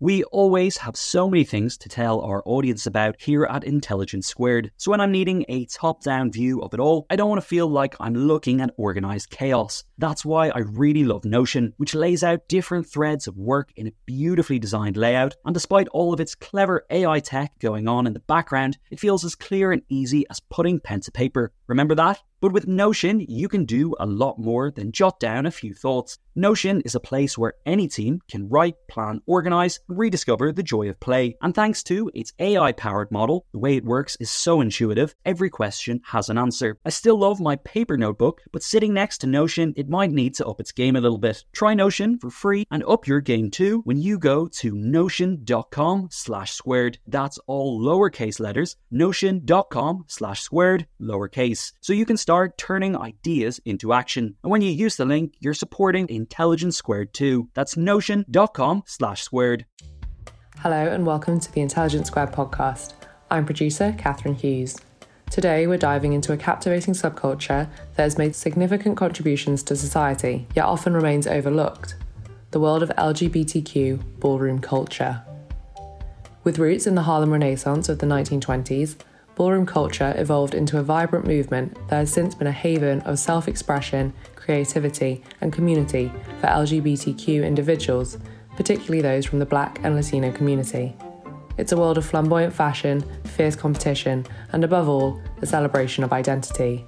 We always have so many things to tell our audience about here at Intelligence Squared, so when I'm needing a top-down view of it all, I don't want to feel like I'm looking at organised chaos. That's why I really love Notion, which lays out different threads of work in a beautifully designed layout, and despite all of its clever AI tech going on in the background, it feels as clear and easy as putting pen to paper. Remember that? But with Notion, you can do a lot more than jot down a few thoughts. Notion is a place where any team can write, plan, organise, and rediscover the joy of play. And thanks to its AI-powered model, the way it works is so intuitive, every question has an answer. I still love my paper notebook, but sitting next to Notion, it might need to up its game a little bit. Try Notion for free and up your game too when you go to notion.com/squared. That's all lowercase letters, notion.com/squared, lowercase. So you can start turning ideas into action. And when you use the link, you're supporting Intelligence Squared too. That's notion.com/squared. Hello and welcome to the Intelligence Squared podcast. I'm producer Catherine Hughes. Today we're diving into a captivating subculture that has made significant contributions to society, yet often remains overlooked: the world of LGBTQ ballroom culture. With roots in the Harlem Renaissance of the 1920s, ballroom culture evolved into a vibrant movement that has since been a haven of self-expression, creativity, and community for LGBTQ individuals, particularly those from the Black and Latino community. It's a world of flamboyant fashion, fierce competition, and above all, the celebration of identity.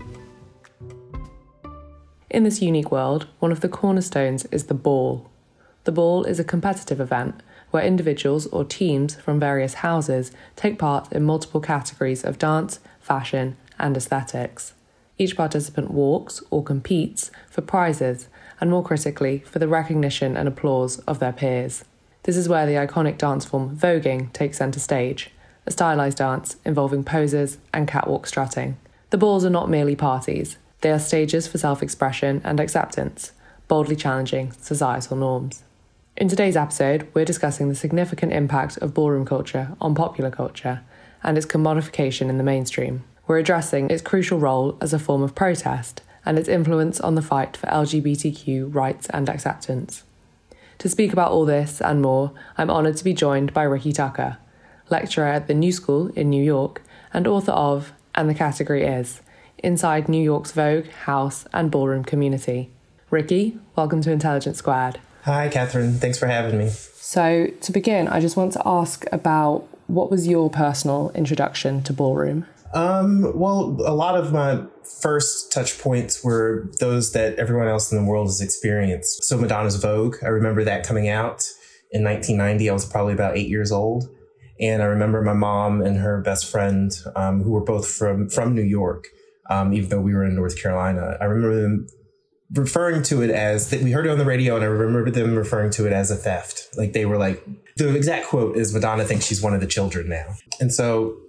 In this unique world, one of the cornerstones is the ball. The ball is a competitive event where individuals or teams from various houses take part in multiple categories of dance, fashion, and aesthetics. Each participant walks or competes for prizes, and more critically, for the recognition and applause of their peers. This is where the iconic dance form voguing takes centre stage, a stylised dance involving poses and catwalk strutting. The balls are not merely parties, they are stages for self-expression and acceptance, boldly challenging societal norms. In today's episode, we're discussing the significant impact of ballroom culture on popular culture and its commodification in the mainstream. We're addressing its crucial role as a form of protest and its influence on the fight for LGBTQ rights and acceptance. To speak about all this and more, I'm honoured to be joined by Ricky Tucker, lecturer at the New School in New York and author of And the Category Is, Inside New York's Vogue, House and Ballroom Community. Ricky, welcome to Intelligence Squared. Hi, Catherine. Thanks for having me. So, to begin, I just want to ask about what was your personal introduction to ballroom? Well, a lot of my first touch points were those that everyone else in the world has experienced. So Madonna's Vogue, I remember that coming out in 1990. I was probably about 8 years old. And I remember my mom and her best friend, who were both from New York, even though we were in North Carolina. I remember them referring to it as, we heard it on the radio, and I remember them referring to it as a theft. Like, they were like, the exact quote is, Madonna thinks she's one of the children now. And so,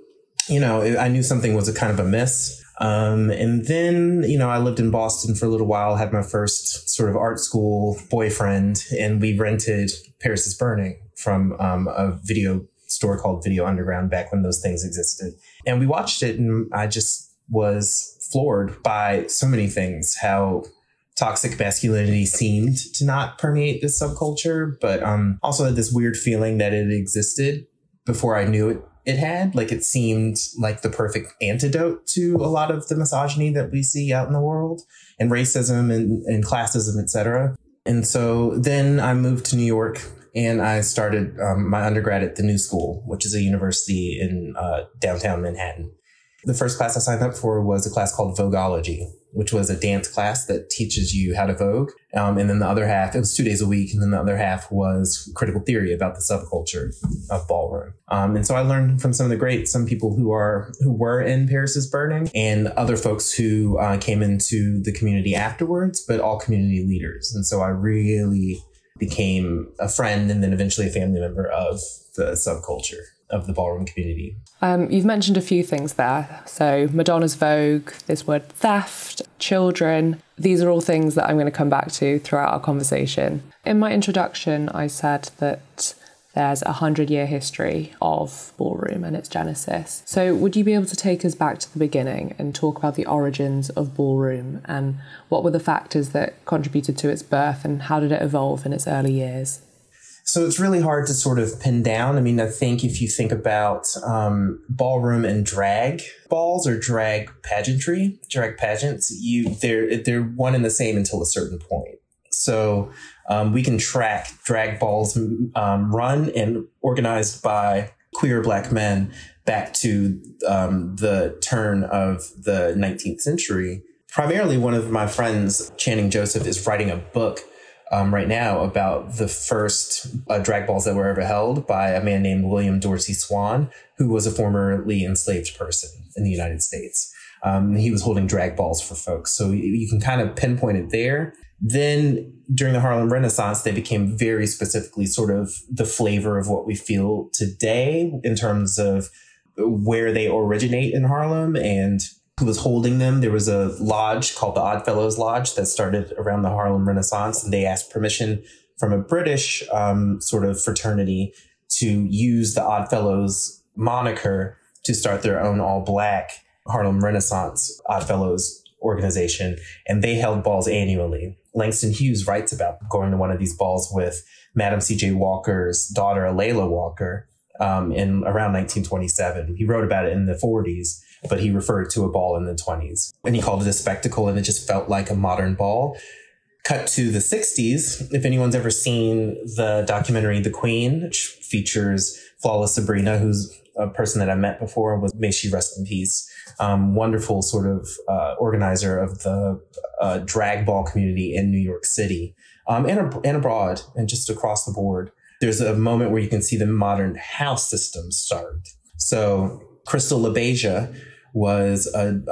I knew something was a kind of amiss. And then, I lived in Boston for a little while, had my first sort of art school boyfriend, and we rented Paris is Burning from a video store called Video Underground back when those things existed. And we watched it, and I just was floored by so many things, how toxic masculinity seemed to not permeate this subculture, but also had this weird feeling that it existed before I knew it had. Like, it seemed like the perfect antidote to a lot of the misogyny that we see out in the world, and racism and classism, etc. And so then I moved to New York, and I started my undergrad at the New School, which is a university in downtown Manhattan. The first class I signed up for was a class called Vogueology, which was a dance class that teaches you how to vogue. And then the other half, it was 2 days a week. And then the other half was critical theory about the subculture of ballroom. And so I learned from some of the greats, some people who were in Paris is Burning, and other folks who came into the community afterwards, but all community leaders. And so I really became a friend and then eventually a family member of the subculture of the ballroom community. You've mentioned a few things there. So Madonna's Vogue, this word theft, children. These are all things that I'm going to come back to throughout our conversation. In my introduction, I said that there's a 100-year history of ballroom and its genesis. So would you be able to take us back to the beginning and talk about the origins of ballroom and what were the factors that contributed to its birth and how did it evolve in its early years? So it's really hard to sort of pin down. I mean, I think if you think about ballroom and drag balls or drag pageantry, drag pageants, they're one and the same until a certain point. So we can track drag balls run and organized by queer Black men back to the turn of the 19th century. Primarily, one of my friends, Channing Joseph, is writing a book right now about the first drag balls that were ever held by a man named William Dorsey Swan, who was a formerly enslaved person in the United States. He was holding drag balls for folks. So you can kind of pinpoint it there. Then during the Harlem Renaissance, they became very specifically sort of the flavor of what we feel today in terms of where they originate in Harlem and who was holding them. There was a lodge called the Oddfellows Lodge that started around the Harlem Renaissance, and they asked permission from a British sort of fraternity to use the Oddfellows moniker to start their own all-Black Harlem Renaissance Oddfellows organization, and they held balls annually. Langston Hughes writes about going to one of these balls with Madam C.J. Walker's daughter, Layla Walker, in around 1927. He wrote about it in the 40s, but he referred to a ball in the 20s. And he called it a spectacle, and it just felt like a modern ball. Cut to the 60s. If anyone's ever seen the documentary The Queen, which features Flawless Sabrina, who's a person that I met before, may she rest in peace. Wonderful sort of organizer of the drag ball community in New York City and abroad and just across the board. There's a moment where you can see the modern house system start. So Crystal LaBeija was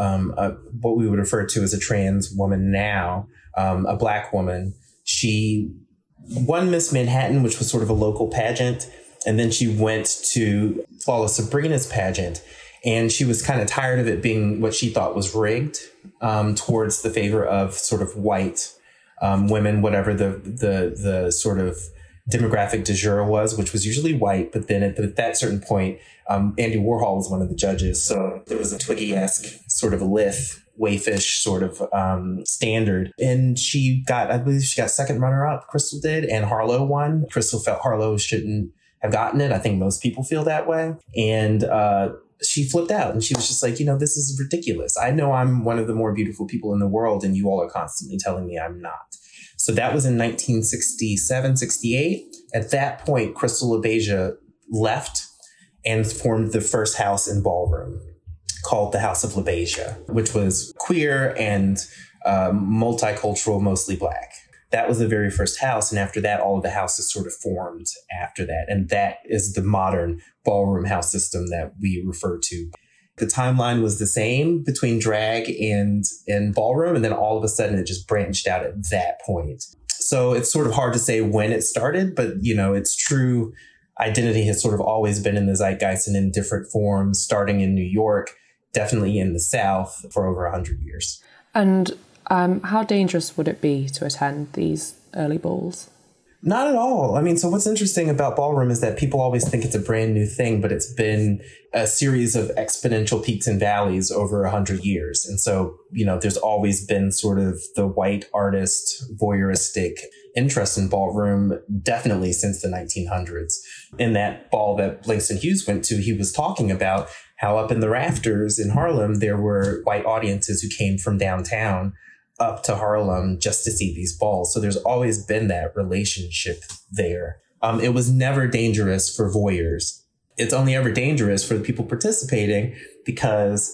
what we would refer to as a trans woman now, a Black woman. She won Miss Manhattan, which was sort of a local pageant. And then she went to Flawless Sabrina's pageant. And she was kind of tired of it being what she thought was rigged towards the favor of sort of white women, whatever the sort of demographic du jour was, which was usually white. But then at that certain point, Andy Warhol was one of the judges. So there was a Twiggy-esque sort of lithe, waifish sort of standard. And I believe she got second runner-up, Crystal did, and Harlow won. Crystal felt Harlow shouldn't have gotten it. I think most people feel that way. And she flipped out and she was just like, this is ridiculous. I know I'm one of the more beautiful people in the world and you all are constantly telling me I'm not. So that was in 1967, 68. At that point, Crystal LaBeija left and formed the first house in ballroom called the House of LaBeija, which was queer and multicultural, mostly Black. That was the very first house. And after that, all of the houses sort of formed after that. And that is the modern ballroom house system that we refer to. The timeline was the same between drag and ballroom. And then all of a sudden, it just branched out at that point. So it's sort of hard to say when it started, but, its true identity has sort of always been in the zeitgeist and in different forms, starting in New York, definitely in the South for over 100 years. And how dangerous would it be to attend these early balls? Not at all. I mean, so what's interesting about ballroom is that people always think it's a brand new thing, but it's been a series of exponential peaks and valleys over 100 years. And so, there's always been sort of the white artist voyeuristic interest in ballroom, definitely since the 1900s. In that ball that Langston Hughes went to, he was talking about how up in the rafters in Harlem, there were white audiences who came from downtown up to Harlem just to see these balls. So there's always been that relationship there. It was never dangerous for voyeurs. It's only ever dangerous for the people participating because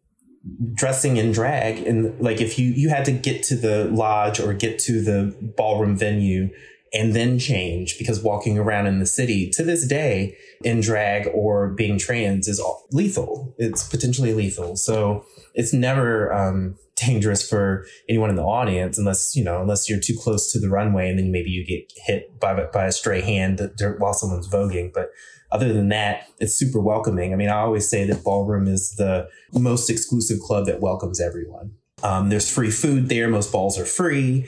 dressing in drag, and like if you had to get to the lodge or get to the ballroom venue and then change, because walking around in the city to this day in drag or being trans is lethal. It's potentially lethal. So it's never dangerous for anyone in the audience unless you're too close to the runway and then maybe you get hit by a stray hand while someone's voguing. But other than that, it's super welcoming. I mean, I always say that ballroom is the most exclusive club that welcomes everyone. There's free food there. Most balls are free.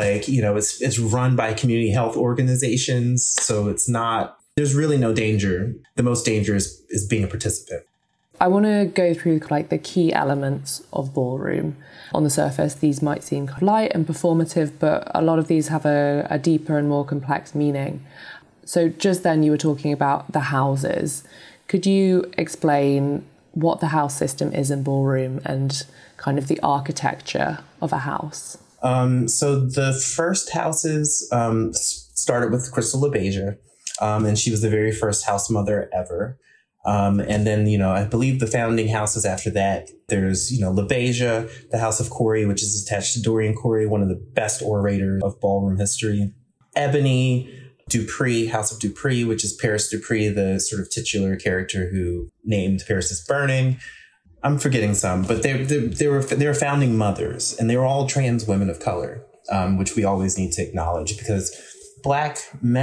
It's run by community health organizations. So there's really no danger. The most danger is being a participant. I want to go through the key elements of ballroom. On the surface, these might seem light and performative, but a lot of these have a deeper and more complex meaning. So just then you were talking about the houses. Could you explain what the house system is in ballroom and kind of the architecture of a house? So the first houses started with Crystal LaBeija, and she was the very first house mother ever. And then, I believe the founding houses after that, there's, LaBeija, the House of Corey, which is attached to Dorian Corey, one of the best orators of ballroom history. Ebony, Dupree, House of Dupree, which is Paris Dupree, the sort of titular character who named Paris is Burning. I'm forgetting some, but they were founding mothers, and they were all trans women of color, which we always need to acknowledge, because Black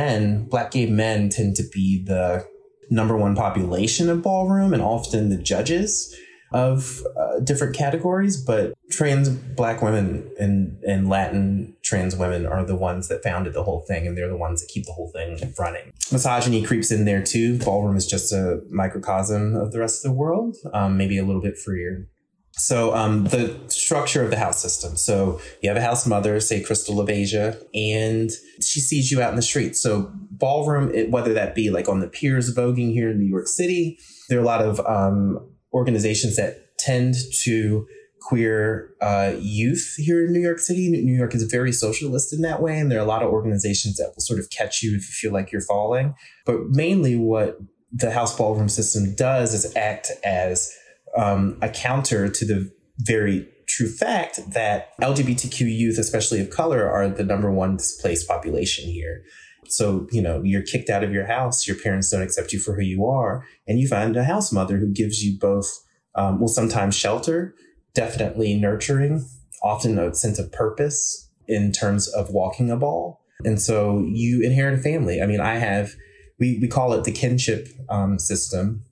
gay men tend to be the number one population of ballroom and often the judges of different categories, but trans Black women and Latin trans women are the ones that founded the whole thing, and they're the ones that keep the whole thing running. Misogyny creeps in there too. Ballroom is just a microcosm of the rest of the world, maybe a little bit freer. So the structure of the house system. So you have a house mother, say Crystal LaBeija, and she sees you out in the street. So ballroom, whether that be like on the piers voguing here in New York City, there are a lot of organizations that tend to queer youth here in New York City. New York is very socialist in that way, and there are a lot of organizations that will sort of catch you if you feel like you're falling. But mainly what the house ballroom system does is act as a counter to the very true fact that LGBTQ youth, especially of color, are the number one displaced population here. So, you're kicked out of your house, your parents don't accept you for who you are, and you find a house mother who gives you both, sometimes shelter, definitely nurturing, often a sense of purpose in terms of walking a ball. And so you inherit a family. I mean, we call it the kinship system.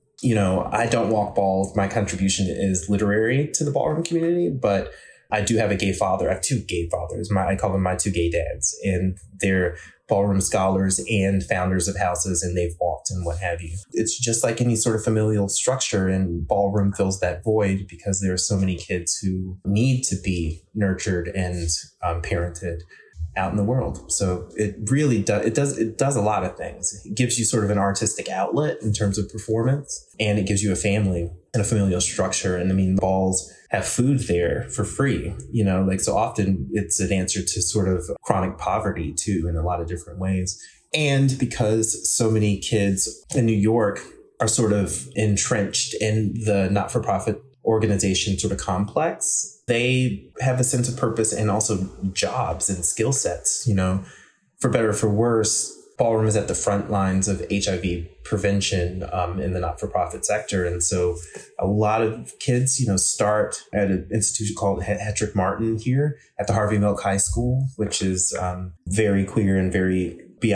I don't walk balls. My contribution is literary to the ballroom community, but I do have a gay father. I have two gay fathers. I call them my two gay dads, and they're ballroom scholars and founders of houses, and they've walked and what have you. It's just like any sort of familial structure, and ballroom fills that void because there are so many kids who need to be nurtured and parented out in the world. So it really does a lot of things. It gives you sort of an artistic outlet in terms of performance, and it gives you a family and a familial structure. And I mean, balls have food there for free, so often it's an answer to sort of chronic poverty too, in a lot of different ways. And because so many kids in New York are sort of entrenched in the not-for-profit organization sort of complex, they have a sense of purpose and also jobs and skill sets. For better or for worse, ballroom is at the front lines of HIV prevention in the not-for-profit sector. And so a lot of kids, start at an institution called Hetrick Martin here at the Harvey Milk High School, which is very queer and very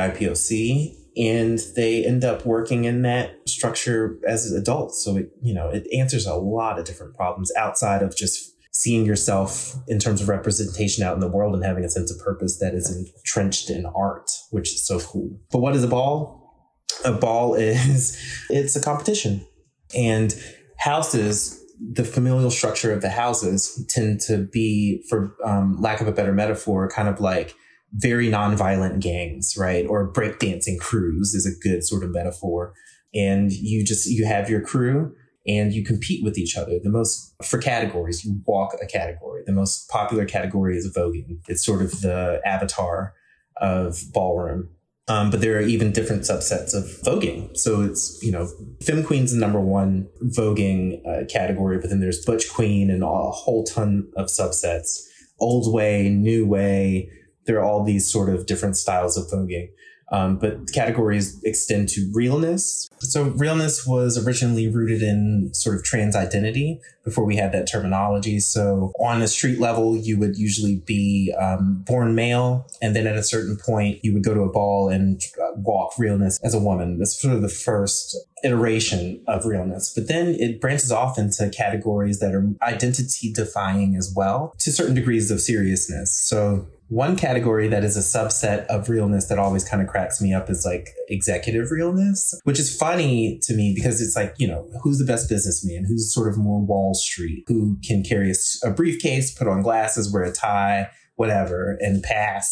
BIPOC. And they end up working in that structure as adults. So it answers a lot of different problems outside of just seeing yourself in terms of representation out in the world and having a sense of purpose that is entrenched in art, which is so cool. But what is a ball? A ball it's a competition. And houses, the familial structure of the houses tend to be, for lack of a better metaphor, kind of like very nonviolent gangs, right? Or breakdancing crews is a good sort of metaphor. And you have your crew and you compete with each other. For categories, you walk a category. The most popular category is voguing. It's sort of the avatar of ballroom. But there are even different subsets of voguing. So it's, Femme Queen's the number one voguing category, but then there's Butch Queen and a whole ton of subsets. Old way, new way. There are all these sort of different styles of voguing. But categories extend to realness. So realness was originally rooted in sort of trans identity before we had that terminology. So on a street level, you would usually be born male. And then at a certain point, you would go to a ball and walk realness as a woman. That's sort of the first iteration of realness. But then it branches off into categories that are identity defying as well, to certain degrees of seriousness. So one category that is a subset of realness that always kind of cracks me up is like executive realness, which is funny to me because it's like, who's the best businessman? Who's sort of more Wall Street? Who can carry a briefcase, put on glasses, wear a tie, whatever, and pass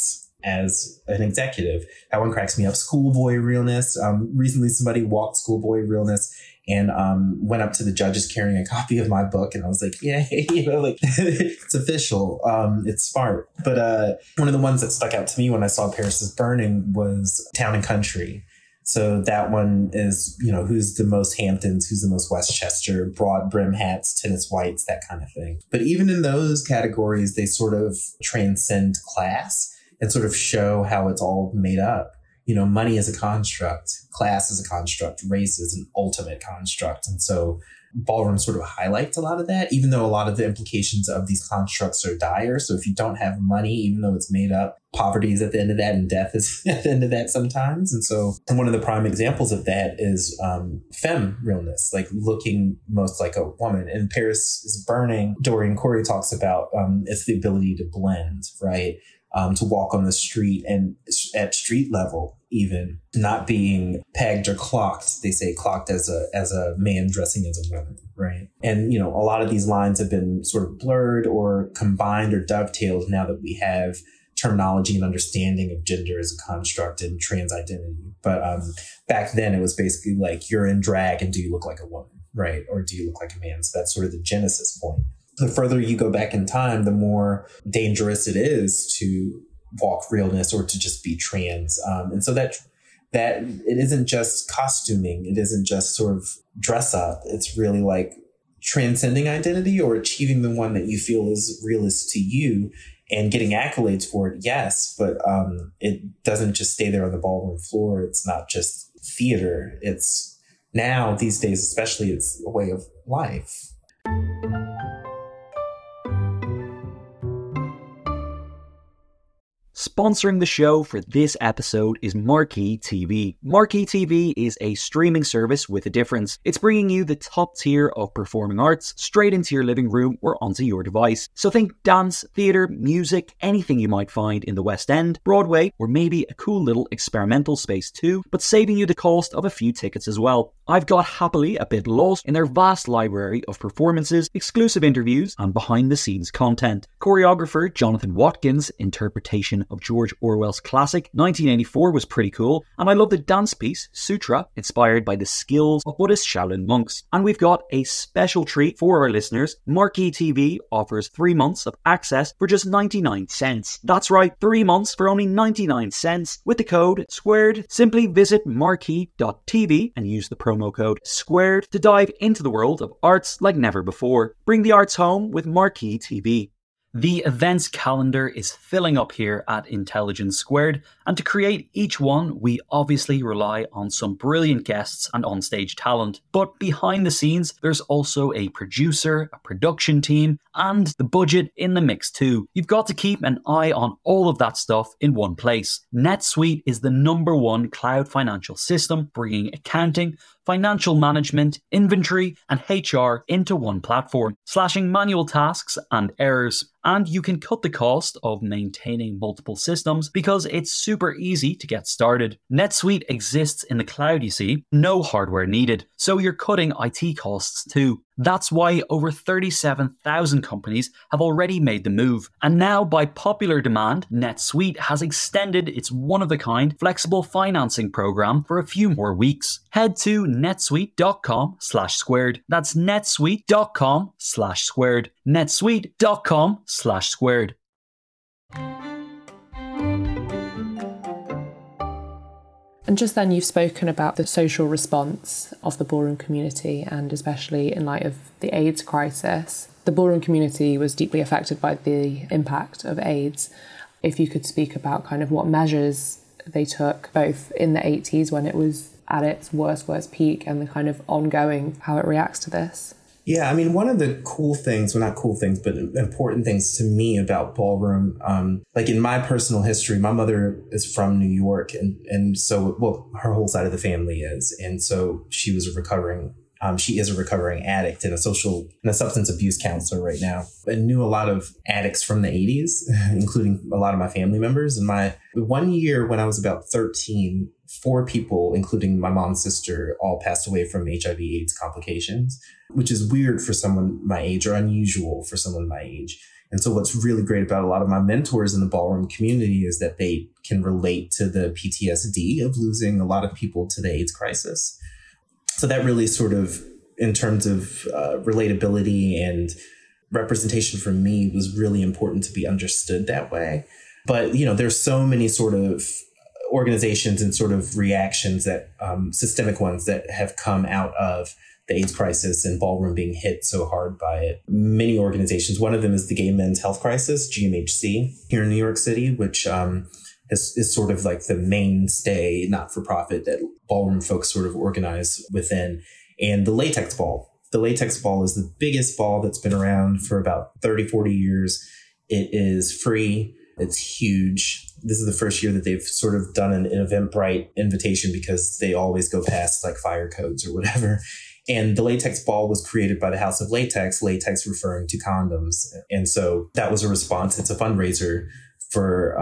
as an executive. That one cracks me up. Schoolboy realness. Recently, somebody walked Schoolboy realness and went up to the judges carrying a copy of my book. And I was like, yeah, like it's official. It's smart. But one of the ones that stuck out to me when I saw Paris is Burning was Town and Country. So that one is, who's the most Hamptons, who's the most Westchester, broad brim hats, tennis whites, that kind of thing. But even in those categories, they sort of transcend class and sort of show how it's all made up. Money is a construct, class is a construct, race is an ultimate construct. And so ballroom sort of highlights a lot of that, even though a lot of the implications of these constructs are dire. So if you don't have money, even though it's made up, poverty is at the end of that and death is at the end of that sometimes. And so one of the prime examples of that is femme realness, like looking most like a woman. And Paris is Burning, Dorian Corey talks about it's the ability to blend, right? To walk on the street and at street level, even not being pegged or clocked. They say clocked as a man dressing as a woman, right? And, a lot of these lines have been sort of blurred or combined or dovetailed now that we have terminology and understanding of gender as a construct and trans identity. But back then it was basically like, you're in drag and do you look like a woman, right? Or do you look like a man? So that's sort of the genesis point. The further you go back in time, the more dangerous it is to walk realness or to just be trans. And so that it isn't just costuming. It isn't just sort of dress up. It's really like transcending identity or achieving the one that you feel is realist to you and getting accolades for it. Yes, but it doesn't just stay there on the ballroom floor. It's not just theater. It's now these days, especially, it's a way of life. Sponsoring the show for this episode is Marquee TV. Marquee TV is a streaming service with a difference. It's bringing you the top tier of performing arts straight into your living room or onto your device. So think dance, theatre, music, anything you might find in the West End, Broadway, or maybe a cool little experimental space too, but saving you the cost of a few tickets as well. I've got happily a bit lost in their vast library of performances, exclusive interviews, and behind-the-scenes content. Choreographer Jonathan Watkins' interpretation of George Orwell's classic 1984 was pretty cool, and I love the dance piece Sutra, inspired by the skills of Buddhist Shaolin monks. And we've got a special treat for our listeners. Marquee TV offers 3 months of access for just 99 cents. That's right, 3 months for only 99 cents with the code SQUARED. Simply visit marquee.tv and use the promo code SQUARED to dive into the world of arts like never before. Bring the arts home with Marquee TV. The events calendar is filling up here at Intelligence Squared, and to create each one, we obviously rely on some brilliant guests and onstage talent. But behind the scenes, there's also a producer, a production team, and the budget in the mix too. You've got to keep an eye on all of that stuff in one place. NetSuite is the #1 cloud financial system, bringing accounting, financial management, inventory, and HR into one platform, slashing manual tasks and errors. And you can cut the cost of maintaining multiple systems because it's super easy to get started. NetSuite exists in the cloud, you see, no hardware needed, so you're cutting IT costs too. That's why over 37,000 companies have already made the move. And now, by popular demand, NetSuite has extended its one-of-a-kind flexible financing program for a few more weeks. Head to netsuite.com/squared. That's netsuite.com/squared. netsuite.com/squared. And just then, you've spoken about the social response of the ballroom community, and especially in light of the AIDS crisis. The ballroom community was deeply affected by the impact of AIDS. If you could speak about kind of what measures they took, both in the 80s when it was at its worst peak, and the kind of ongoing, how it reacts to this. Yeah, I mean, one of the cool things, well, not cool things, but important things to me about ballroom, like in my personal history, my mother is from New York. And so, well, her whole side of the family is. And so she is a recovering addict and a substance abuse counselor right now. I knew a lot of addicts from the 80s, including a lot of my family members. And my one year when I was about 13, 4 people, including my mom's sister, all passed away from HIV/AIDS complications, which is weird for someone my age or unusual for someone my age. And so what's really great about a lot of my mentors in the ballroom community is that they can relate to the PTSD of losing a lot of people to the AIDS crisis. So that really sort of, in terms of relatability and representation for me, was really important to be understood that way. But, there's so many sort of organizations and sort of reactions that systemic ones that have come out of the AIDS crisis and ballroom being hit so hard by it. Many organizations, one of them is the Gay Men's Health Crisis, GMHC, here in New York City, which is sort of like the mainstay not-for-profit that ballroom folks sort of organize within. And the Latex Ball. The Latex Ball is the biggest ball that's been around for about 30, 40 years. It is free. It's huge. This is the first year that they've sort of done an Eventbrite invitation because they always go past like fire codes or whatever. And the Latex Ball was created by the House of Latex, latex referring to condoms. And so that was a response. It's a fundraiser for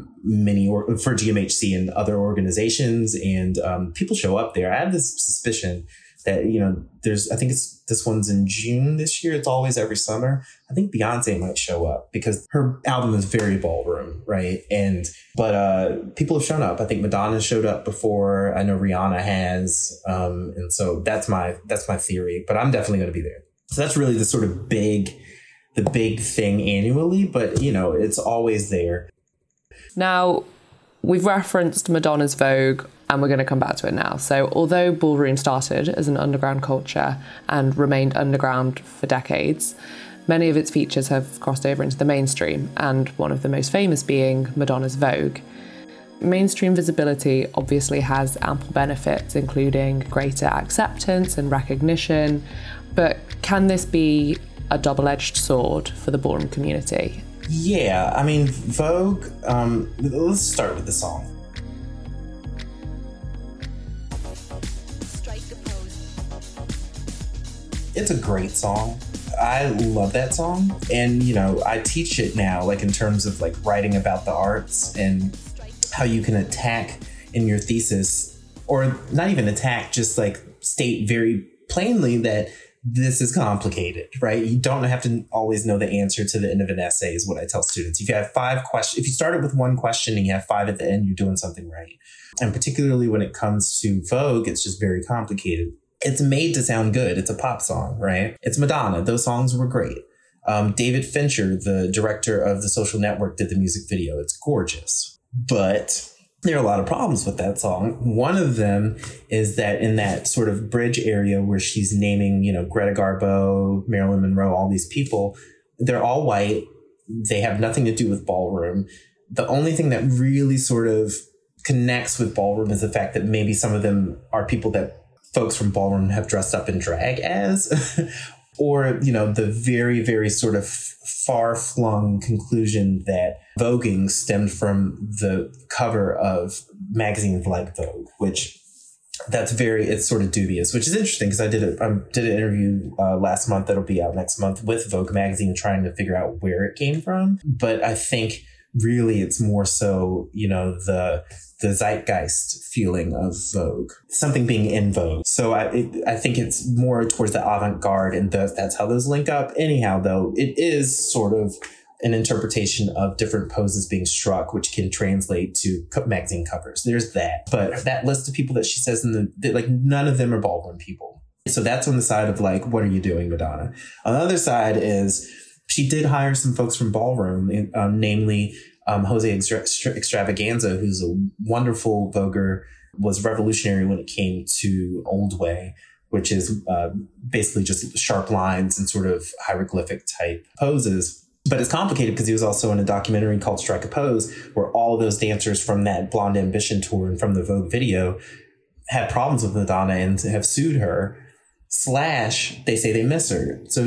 for GMHC and other organizations. And people show up there. I have this suspicion that, I think this one's in June this year. It's always every summer. I think Beyonce might show up because her album is very ballroom, right? But people have shown up. I think Madonna showed up before. I know Rihanna has. And so that's my theory, but I'm definitely going to be there. So that's really the sort of big thing annually, but it's always there. Now, we've referenced Madonna's Vogue, and we're going to come back to it now. So although ballroom started as an underground culture and remained underground for decades, many of its features have crossed over into the mainstream, and one of the most famous being Madonna's Vogue. Mainstream visibility obviously has ample benefits, including greater acceptance and recognition, but can this be a double-edged sword for the ballroom community? Yeah, I mean, Vogue, let's start with the song. It's a great song. I love that song. And, I teach it now, like in terms of like writing about the arts and how you can attack in your thesis, or not even attack, just like state very plainly that this is complicated, right? You don't have to always know the answer to the end of an essay is what I tell students. If you have 5 questions, if you started with 1 question and you have 5 at the end, you're doing something right. And particularly when it comes to Vogue, it's just very complicated. It's made to sound good. It's a pop song, right? It's Madonna. Those songs were great. David Fincher, the director of The Social Network, did the music video. It's gorgeous. But there are a lot of problems with that song. One of them is that in that sort of bridge area where she's naming, Greta Garbo, Marilyn Monroe, all these people, they're all white. They have nothing to do with ballroom. The only thing that really sort of connects with ballroom is the fact that maybe some of them are people that folks from ballroom have dressed up in drag as, or, the very, very sort of far-flung conclusion that voguing stemmed from the cover of magazines like Vogue, which it's sort of dubious, which is interesting because I did an interview last month that'll be out next month with Vogue magazine trying to figure out where it came from. But I think really it's more so, the zeitgeist feeling of Vogue, something being in vogue. So I think it's more towards the avant-garde, and that's how those link up. Anyhow, though, it is sort of an interpretation of different poses being struck, which can translate to magazine covers. There's that. But that list of people that she says none of them are ballroom people. So that's on the side of like, what are you doing, Madonna? On the other side is she did hire some folks from ballroom, namely Jose Extravaganza, who's a wonderful voguer, was revolutionary when it came to Old Way, which is basically just sharp lines and sort of hieroglyphic type poses. But it's complicated because he was also in a documentary called Strike a Pose, where all of those dancers from that Blonde Ambition tour and from the Vogue video had problems with Madonna and have sued her. / they say they miss her. So,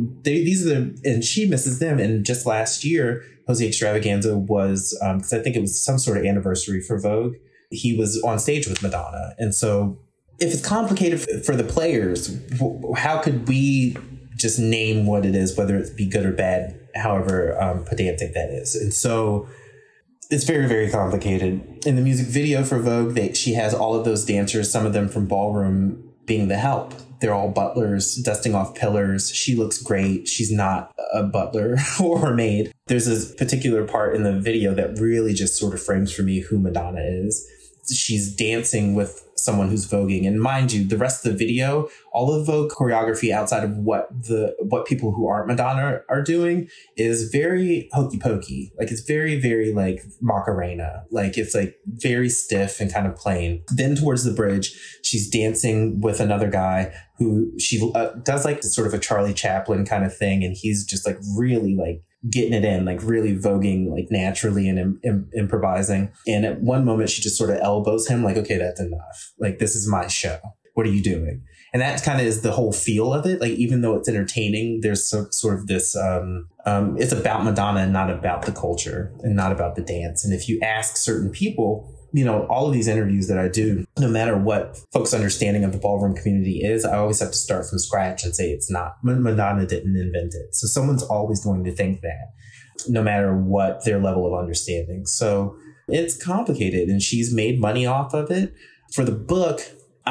and she misses them. And just last year, Jose Extravaganza was, because I think it was some sort of anniversary for Vogue, he was on stage with Madonna. And so if it's complicated for the players, how could we just name what it is, whether it be good or bad, however pedantic that is? And so it's very, very complicated. In the music video for Vogue, she has all of those dancers, some of them from ballroom, being the help. They're all butlers dusting off pillars. She looks great. She's not a butler or a maid. There's this particular part in the video that really just sort of frames for me who Madonna is. She's dancing with someone who's voguing. And mind you, the rest of the video, all of the Vogue choreography outside of what people who aren't Madonna are doing is very hokey pokey. Like it's very, very like Macarena. Like it's like very stiff and kind of plain. Then towards the bridge, she's dancing with another guy who she does like sort of a Charlie Chaplin kind of thing. And he's just like really like getting it in, like really voguing like naturally and improvising. And at one moment she just sort of elbows him like, okay, that's enough. Like, this is my show. What are you doing? And that kind of is the whole feel of it. Like, even though it's entertaining, there's sort of this, it's about Madonna and not about the culture and not about the dance. And if you ask certain people, you know, all of these interviews that I do, no matter what folks' understanding of the ballroom community is, I always have to start from scratch and say it's not. Madonna didn't invent it. So someone's always going to think that, no matter what their level of understanding. So it's complicated, and she's made money off of it. For the book,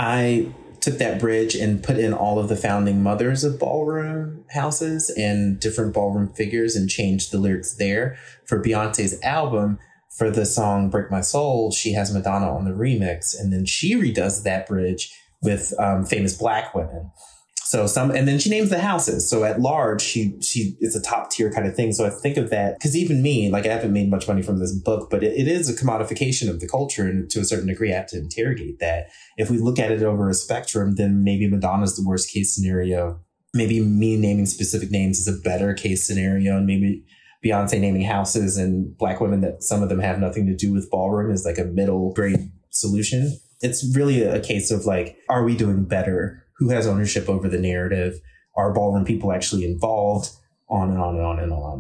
I took that bridge and put in all of the founding mothers of ballroom houses and different ballroom figures and changed the lyrics there. For Beyonce's album, for the song Break My Soul, she has Madonna on the remix, and then she redoes that bridge with famous Black women. And then she names the houses. So at large, she it's a top tier kind of thing. So I think of that, because even me, like, I haven't made much money from this book, but it is a commodification of the culture. And to a certain degree, I have to interrogate that. If we look at it over a spectrum, then maybe Madonna's the worst case scenario. Maybe me naming specific names is a better case scenario. And maybe Beyonce naming houses and Black women that some of them have nothing to do with ballroom is like a middle grade solution. It's really a case of like, are we doing better? Who has ownership over the narrative? Are ballroom people actually involved? On and on and on and on.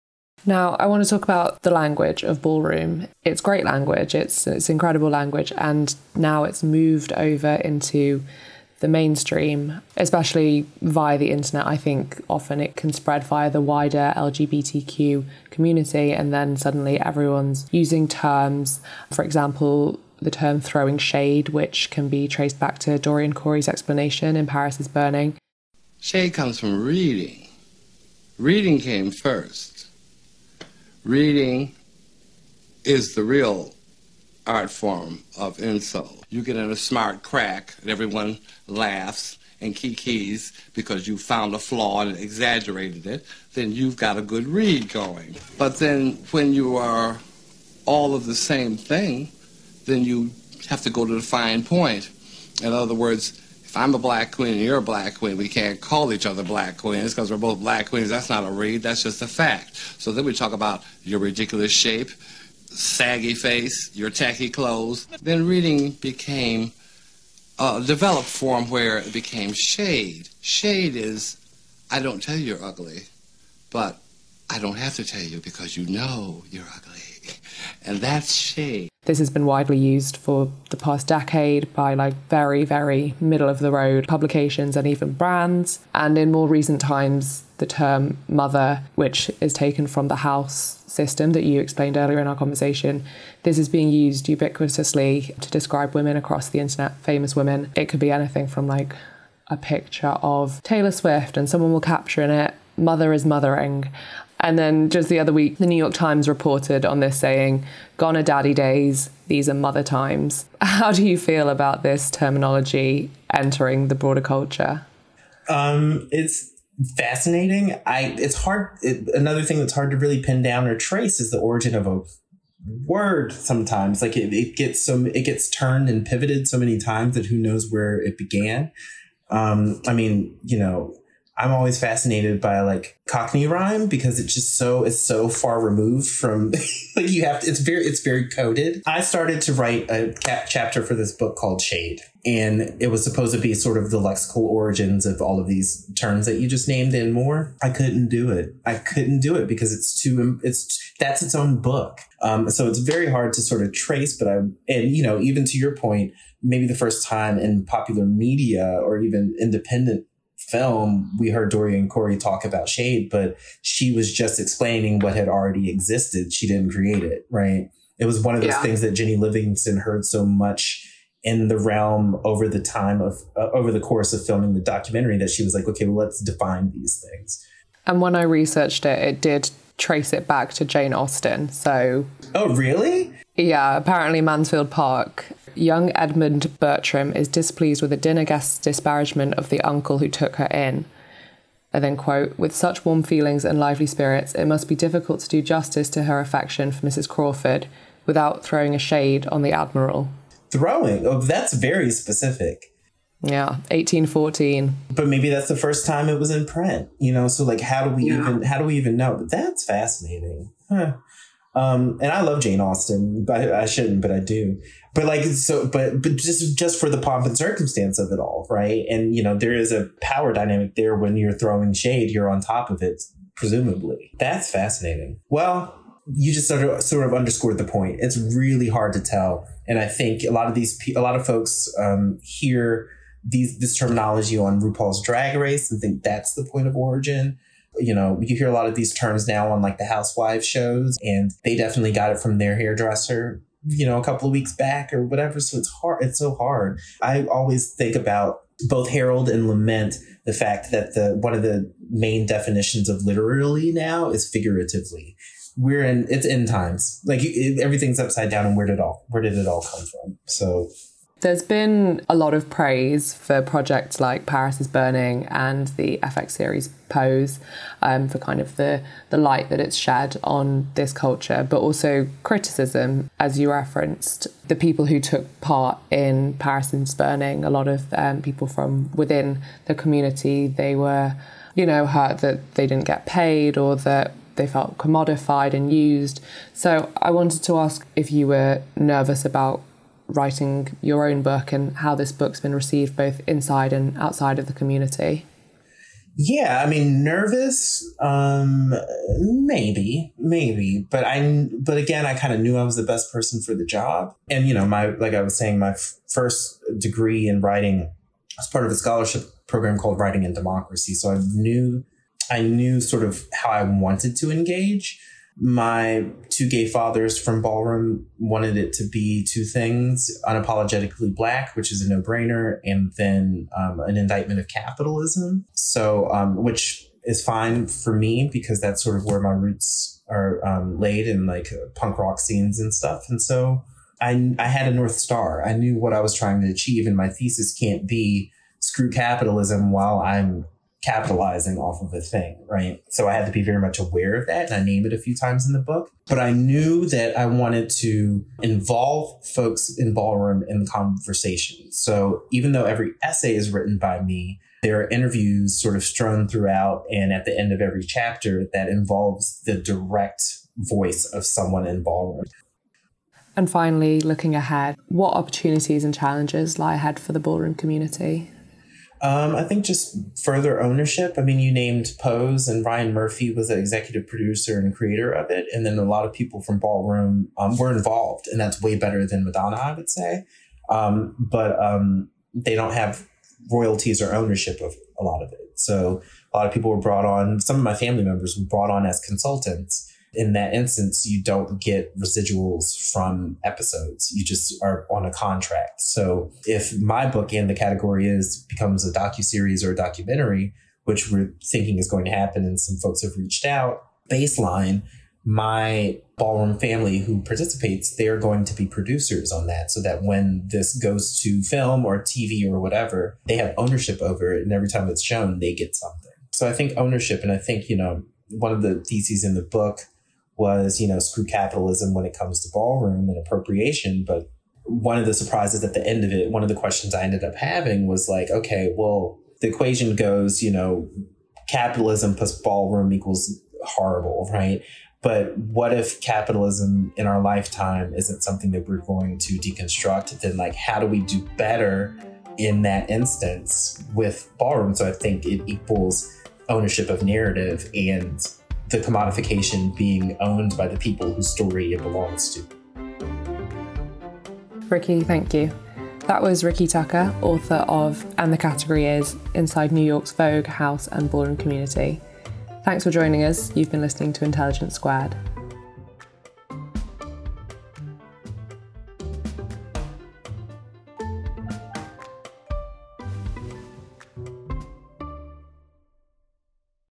Now, I want to talk about the language of ballroom. It's great language. It's incredible language. And now it's moved over into the mainstream, especially via the internet. I think often it can spread via the wider LGBTQ community, and then suddenly everyone's using terms. For example, the term throwing shade, which can be traced back to Dorian Corey's explanation in Paris is Burning. Shade comes from reading. Reading came first. Reading is the real art form of insult. You get in a smart crack and everyone laughs and kikis because you found a flaw and exaggerated it, then you've got a good read going. But then when you are all of the same thing, then you have to go to the fine point. In other words, if I'm a Black queen and you're a Black queen, we can't call each other Black queens because we're both Black queens. That's not a read, that's just a fact. So then we talk about your ridiculous shape, saggy face, your tacky clothes. Then reading became a developed form where it became shade. Shade is, I don't tell you you're ugly, but I don't have to tell you because you know you're ugly. And that's shade. This has been widely used for the past decade by like very, very middle of the road publications and even brands. And in more recent times, the term mother, which is taken from the house system that you explained earlier in our conversation, this is being used ubiquitously to describe women across the internet, famous women. It could be anything from like a picture of Taylor Swift and someone will capture in it, mother is mothering. And then just the other week, the New York Times reported on this saying, gone are daddy days, these are mother times. How do you feel about this terminology entering the broader culture? It's fascinating. It's hard. Another thing that's hard to really pin down or trace is the origin of a word sometimes. Like it gets turned and pivoted so many times that who knows where it began. I mean, you know, I'm always fascinated by like Cockney rhyme because it's so far removed from like it's very coded. I started to write a chapter for this book called Shade, and it was supposed to be sort of the lexical origins of all of these terms that you just named and more. I couldn't do it because that's its own book. So it's very hard to sort of trace, and you know, even to your point, maybe the first time in popular media or even independent film, we heard Dorian Corey talk about shade, but she was just explaining what had already existed. She didn't create it, right? It was one of those things that Jenny Livingston heard so much in the realm over the course of filming the documentary that she was like, okay, well, let's define these things. And when I researched it, it did trace it back to Jane Austen. So, oh, really? Yeah, apparently Mansfield Park. Young Edmund Bertram is displeased with a dinner guest's disparagement of the uncle who took her in. And then, quote, with such warm feelings and lively spirits, it must be difficult to do justice to her affection for Mrs. Crawford without throwing a shade on the Admiral. Throwing? Oh, that's very specific. Yeah, 1814. But maybe that's the first time it was in print, so like, how do we even know? But that's fascinating. Huh. And I love Jane Austen, but I shouldn't, but I do. But like, but just for the pomp and circumstance of it all, right? And, there is a power dynamic there. When you're throwing shade, you're on top of it, presumably. That's fascinating. Well, you just sort of underscored the point. It's really hard to tell. And I think a lot of folks hear this terminology on RuPaul's Drag Race and think that's the point of origin. You hear a lot of these terms now on like the Housewives shows, and they definitely got it from their hairdresser, a couple of weeks back or whatever. So it's hard. It's so hard. I always think about both herald and lament the fact that one of the main definitions of literally now is figuratively. It's end times. Like everything's upside down, and where did it all come from? So there's been a lot of praise for projects like Paris is Burning and the FX series Pose, for kind of the light that it's shed on this culture, but also criticism, as you referenced. The people who took part in Paris is Burning, a lot of people from within the community, they were, hurt that they didn't get paid or that they felt commodified and used. So I wanted to ask if you were nervous about writing your own book and how this book's been received both inside and outside of the community. Yeah, I mean, nervous, maybe, but again, I kind of knew I was the best person for the job. And, like I was saying, my first degree in writing was part of a scholarship program called Writing in Democracy. So I knew sort of how I wanted to engage. My two gay fathers from Ballroom wanted it to be two things: unapologetically Black, which is a no-brainer, and then an indictment of capitalism. So, which is fine for me because that's sort of where my roots are laid in like punk rock scenes and stuff. And so I had a North Star. I knew what I was trying to achieve, and my thesis can't be screw capitalism while I'm capitalizing off of a thing, right? So I had to be very much aware of that, and I name it a few times in the book. But I knew that I wanted to involve folks in Ballroom in the conversation. So even though every essay is written by me, there are interviews sort of strewn throughout, and at the end of every chapter that involves the direct voice of someone in Ballroom. And finally, looking ahead, what opportunities and challenges lie ahead for the Ballroom community? I think just further ownership. I mean, you named Pose, and Ryan Murphy was the executive producer and creator of it. And then a lot of people from Ballroom were involved, and that's way better than Madonna, I would say. But they don't have royalties or ownership of a lot of it. So a lot of people were brought on. Some of my family members were brought on as consultants. In that instance, you don't get residuals from episodes. You just are on a contract. So if my book in the category becomes a docuseries or a documentary, which we're thinking is going to happen, and some folks have reached out, baseline, my Ballroom family who participates, they're going to be producers on that, so that when this goes to film or TV or whatever, they have ownership over it. And every time it's shown, they get something. So I think ownership, and I think, one of the theses in the book was, screw capitalism when it comes to Ballroom and appropriation. But one of the surprises at the end of it, one of the questions I ended up having was like, okay, well, the equation goes, capitalism plus Ballroom equals horrible, right? But what if capitalism in our lifetime isn't something that we're going to deconstruct? Then like, how do we do better in that instance with Ballroom? So I think it equals ownership of narrative and the commodification being owned by the people whose story it belongs to. Ricky, thank you. That was Ricky Tucker, author of And the Category Is Inside New York's Vogue, House and Ballroom Community. Thanks for joining us. You've been listening to Intelligence Squared.